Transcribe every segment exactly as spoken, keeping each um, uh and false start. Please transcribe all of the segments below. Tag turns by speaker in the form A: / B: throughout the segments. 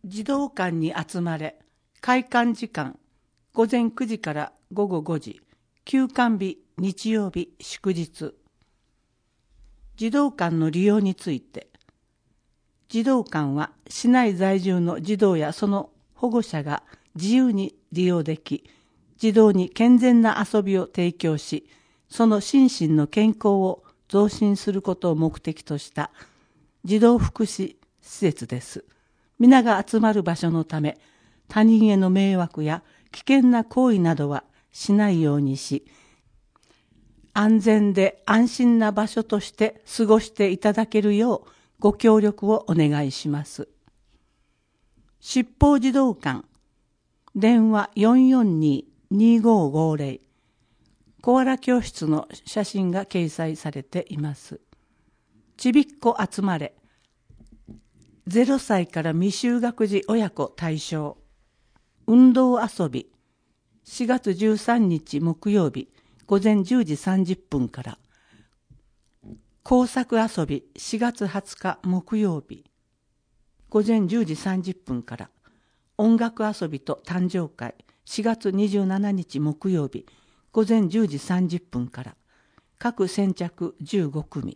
A: 児童館に集まれ。開館時間ごぜんくじからごごごじ。休館日日曜日祝日。児童館の利用について。児童館は市内在住の児童やその保護者が自由に利用でき、児童に健全な遊びを提供し、その心身の健康を増進することを目的とした児童福祉施設です。皆が集まる場所のため、他人への迷惑や危険な行為などはしないようにし、安全で安心な場所として過ごしていただけるようご協力をお願いします。七宝児童館、電話 よんよんにーにーごーごーぜろ、コアラ教室の写真が掲載されています。ちびっこ集まれ。ゼロさいから未就学児親子対象。運動遊び。しがつじゅうさんにち木曜日ごぜんじゅうじさんじゅっぷんから。工作遊び。しがつはつか木曜日ごぜんじゅうじさんじゅっぷんから。音楽遊びと誕生会。しがつにじゅうしちにち木曜日ごぜんじゅうじさんじゅっぷんから。各先着じゅうごくみ。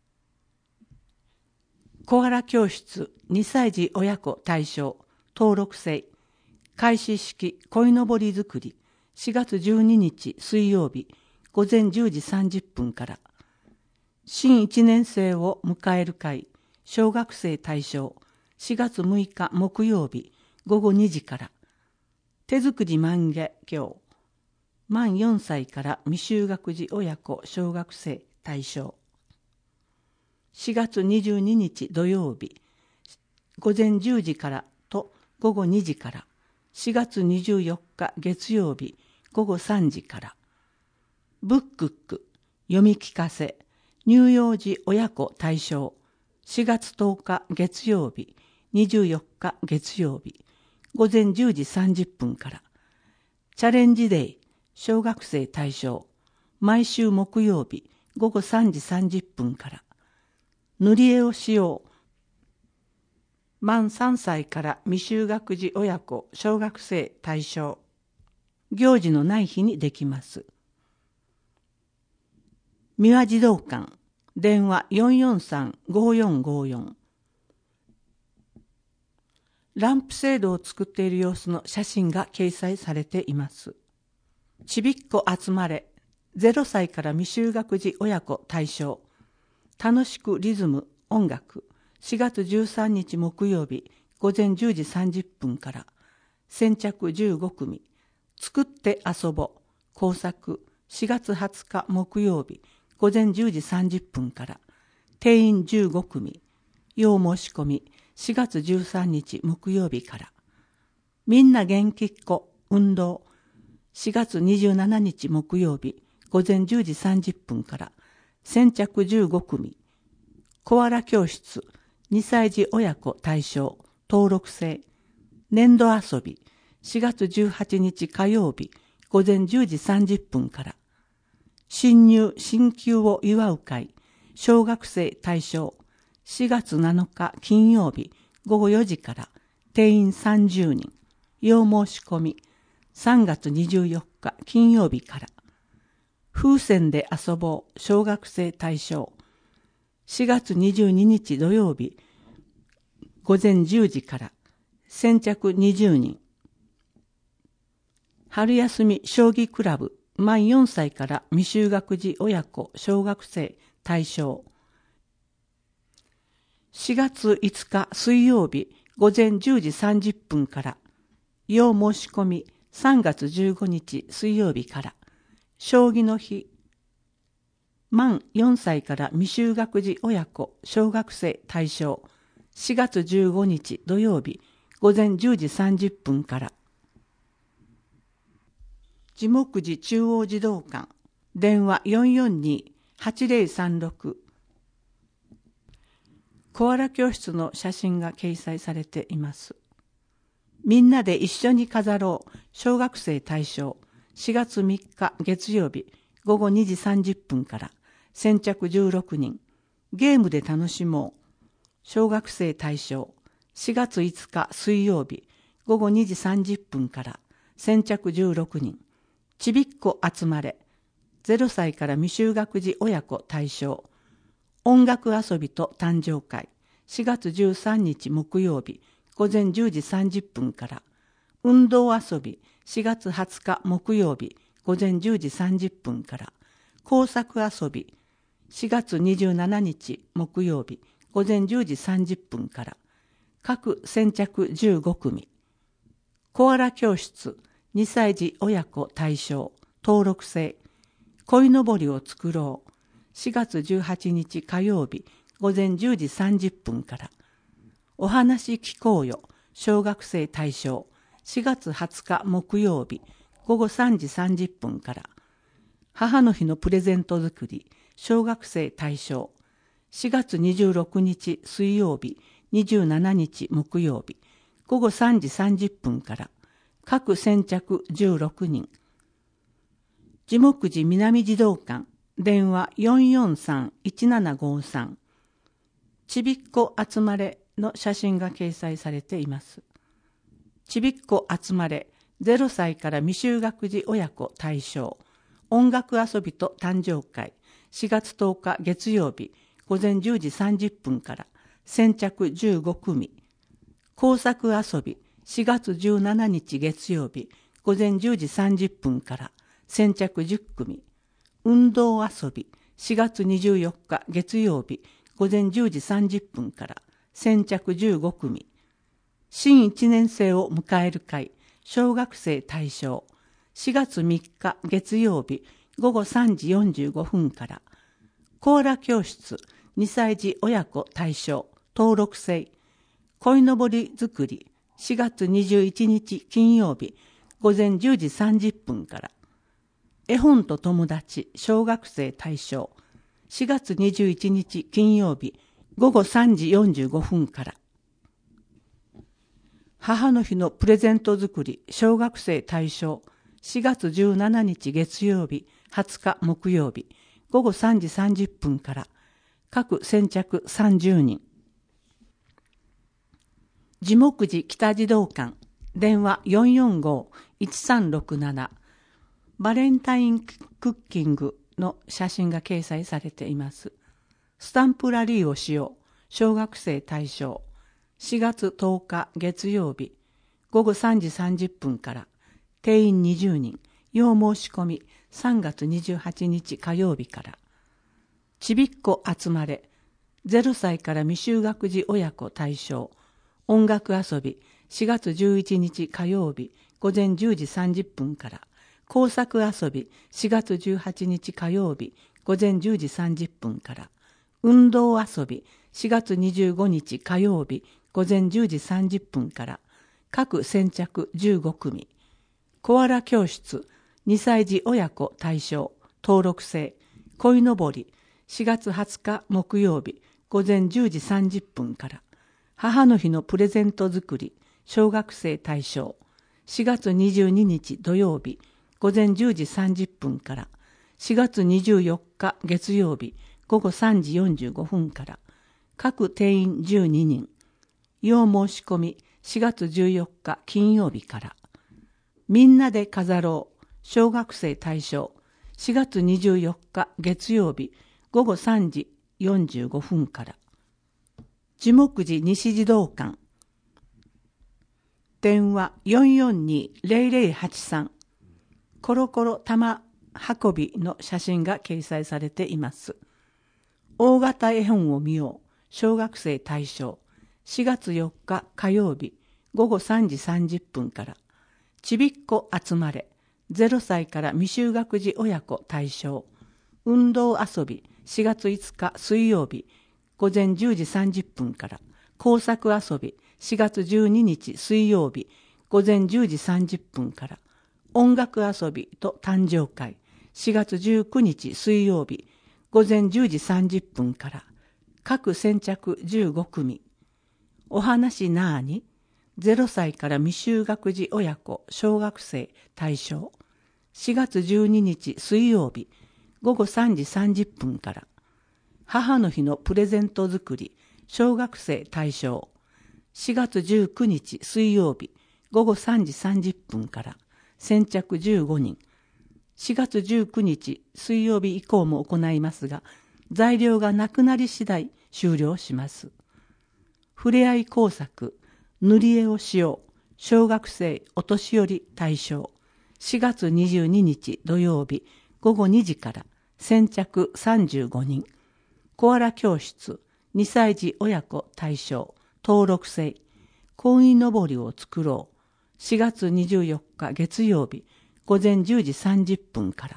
A: コアラ教室にさい児親子対象登録制開始式鯉のぼり作りしがつじゅうににち水曜日ごぜんじゅうじさんじゅっぷんから新いちねんせいを迎える会小学生対象しがつむいか木曜日ごごにじから手作り万華鏡満よんさいから未就学児親子小学生対象しがつにじゅうににち土曜日ごぜんじゅうじからとごごにじからしがつにじゅうよっか月曜日ごごさんじからブックック読み聞かせ乳幼児親子対象しがつとおか月曜日にじゅうよっか月曜日ごぜんじゅうじさんじゅっぷんからチャレンジデイ小学生対象毎週木曜日ごごさんじさんじゅっぷんから塗り絵をしよう満さんさいから未就学児親子小学生対象行事のない日にできます。三輪児童館電話 よんよんさんごよんごよん ランプ制度を作っている様子の写真が掲載されています。ちびっこ集まれゼロさいから未就学児親子対象楽しくリズム音楽しがつじゅうさんにち木曜日ごぜんじゅうじさんじゅっぷんから先着じゅうごくみ作って遊ぼう工作しがつはつか木曜日ごぜんじゅうじさんじゅっぷんから定員じゅうごくみ要申し込みしがつじゅうさんにち木曜日からみんな元気っ子運動しがつにじゅうしちにち木曜日ごぜんじゅうじさんじゅっぷんから先着じゅうごくみコアラ教室にさい児親子対象登録制粘土遊びしがつじゅうはちにち火曜日ごぜんじゅうじさんじゅっぷんから新入新旧を祝う会小学生対象しがつなのか金曜日ごごよじから定員さんじゅうにん要申し込みさんがつにじゅうよっか金曜日から風船で遊ぼう小学生対象しがつにじゅうににち土曜日ごぜんじゅうじから先着にじゅうにん春休み将棋クラブ満よんさいから未就学児親子小学生対象しがついつか水曜日ごぜんじゅうじさんじゅっぷんから要申し込みさんがつじゅうごにち水曜日から将棋の日満よんさいから未就学児親子小学生対象しがつじゅうごにち土曜日ごぜんじゅうじさんじゅっぷんから地木寺中央児童館電話 よんよんにーはちぜろさんろく コアラ教室の写真が掲載されています。みんなで一緒に飾ろう小学生対象しがつみっか月曜日ごごにじさんじゅっぷんから先着じゅうろくにんゲームで楽しもう小学生対象しがついつか水曜日ごごにじさんじゅっぷんから先着じゅうろくにん、ちびっこ集まれ、ゼロさいから未就学児親子対象、音楽遊びと誕生会、しがつじゅうさんにち木曜日ごぜんじゅうじさんじゅっぷんから、運動遊びしがつはつか木曜日ごぜんじゅうじさんじゅっぷんから、工作遊びしがつにじゅうしちにち木曜日ごぜんじゅうじさんじゅっぷんから、各先着じゅうごくみ、コアラ教室にさい児親子対象、登録制、鯉のぼりを作ろう、しがつじゅうはちにち火曜日ごぜんじゅうじさんじゅっぷんから、お話聞こうよ小学生対象、しがつはつか木曜日ごごさんじさんじゅっぷんから、母の日のプレゼント作り小学生対象、しがつにじゅうろくにち水曜日にじゅうしちにち木曜日ごごさんじさんじゅっぷんから、各先着じゅうろくにん、地木寺南児童館電話 よんよんさんいちななごさん、ちびっこ集まれの写真が掲載されています。ちびっこ集まれゼロさいから未就学児親子対象、音楽遊びと誕生会、しがつとおか月曜日ごぜんじゅうじさんじゅっぷんから先着じゅうごくみ、工作遊びしがつじゅうしちにち月曜日ごぜんじゅうじさんじゅっぷんから先着じゅっくみ、運動遊びしがつにじゅうよっか月曜日ごぜんじゅうじさんじゅっぷんから先着じゅうごくみ、新いちねん生を迎える会小学生対象、しがつみっか月曜日ごごさんじよんじゅうごふんから、コアラ教室にさい児親子対象、登録制、鯉のぼり作りしがつにじゅういちにち金曜日ごぜんじゅうじさんじゅっぷんから、絵本と友達小学生対象、しがつにじゅういちにち金曜日ごごさんじよんじゅうごふんから、母の日のプレゼント作り小学生対象、しがつじゅうしちにち月曜日はつか木曜日ごごさんじさんじゅっぷんから、各先着さんじゅうにん、地木寺北児童館電話 よんよんごいちさんろくなな、バレンタインクッキングの写真が掲載されています。スタンプラリーをしよう小学生対象、しがつとおか月曜日ごごさんじさんじゅっぷんから、定員にじゅうにん、要申し込みさんがつにじゅうはちにち火曜日から、ちびっこ集まれゼロさいから未就学児親子対象、音楽遊びしがつじゅういちにち火曜日ごぜんじゅうじさんじゅっぷんから、工作遊びしがつじゅうはちにち火曜日ごぜんじゅうじさんじゅっぷんから、運動遊びしがつにじゅうごにち火曜日ごぜんじゅうじさんじゅっぷんから、各先着じゅうごくみ、コアラ教室にさい児親子対象、登録制、鯉のぼりしがつはつか木曜日ごぜんじゅうじさんじゅっぷんから、母の日のプレゼント作り小学生対象、しがつにじゅうににち土曜日ごぜんじゅうじさんじゅっぷんから、しがつにじゅうよっか月曜日ごごさんじよんじゅうごふんから、各定員じゅうににん、要申し込みしがつじゅうよっか金曜日から、みんなで飾ろう小学生対象、しがつにじゅうよっか月曜日ごごさんじよんじゅうごふんから、地木寺西児童館電話 よんよんにーぜろぜろはちさん、コロコロ玉運びの写真が掲載されています。大型絵本を見よう小学生対象、しがつよっか火曜日ごごさんじさんじゅっぷんから、ちびっこ集まれゼロさいから未就学児親子対象、運動遊びしがついつか水曜日ごぜんじゅうじさんじゅっぷんから、工作遊びしがつじゅうににち水曜日ごぜんじゅうじさんじゅっぷんから、音楽遊びと誕生会しがつじゅうくにち水曜日ごぜんじゅうじさんじゅっぷんから、各先着じゅうごくみ、お話なーにゼロさいから未就学児親子小学生対象、しがつじゅうににち水曜日ごごさんじさんじゅっぷんから、母の日のプレゼント作り小学生対象、 しがつじゅうくにち水曜日ごごさんじさんじゅっぷんから先着じゅうごにん。しがつじゅうくにち水曜日以降も行いますが、材料がなくなり次第終了します。ふれあい工作、塗り絵をしよう、小学生お年寄り対象。しがつにじゅうににち土曜日ごごにじから先着さんじゅうごにん。コアラ教室、にさい児親子対象、登録制。鯉のぼりを作ろう。しがつにじゅうよっか月曜日ごぜんじゅうじさんじゅっぷんから。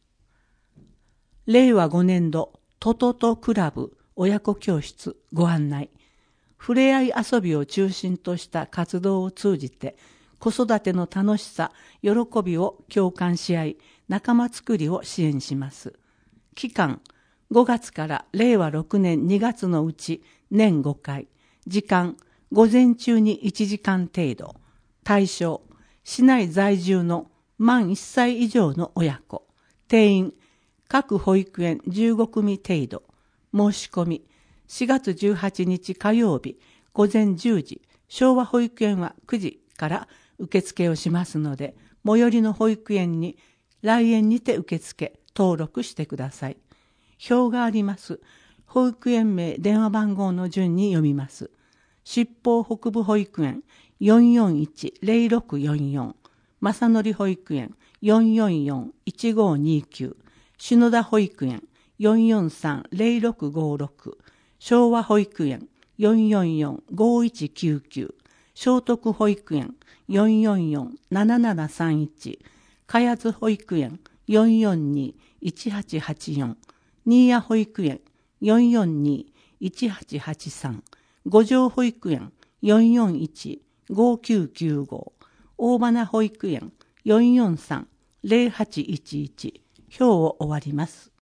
A: れいわごねんどトトトクラブ親子教室ご案内。ふれあい遊びを中心とした活動を通じて、子育ての楽しさ、喜びを共感し合い、仲間づくりを支援します。期間、ごがつかられいわろくねんにがつのうち年ごかい。時間、午前中にいちじかん程度。対象、市内在住の満いっさい以上の親子。定員、各保育園じゅうごくみ程度。申し込み、しがつじゅうはちにち火曜日ごぜんじゅうじ、昭和保育園はくじから受付をしますので、最寄りの保育園に来園にて受付、登録してください。表があります。保育園名、電話番号の順に読みます。七宝北部保育園 よんよんいちゼロろくよんよん、正則保育園 よんよんよんいちごにきゅう、篠田保育園 よんよんさんゼロろくごろく、昭和保育園 よんよんよんごいちきゅうきゅう、聖徳保育園 よんよんよんななななさんいち、茅津保育園 よんよんにいちはちはちよん、新谷保育園 よんよんにいちはちはちさん、五条保育園 よんよんいちごきゅうきゅうご、大花保育園 よんよんさんゼロはちいちいち、表を終わります。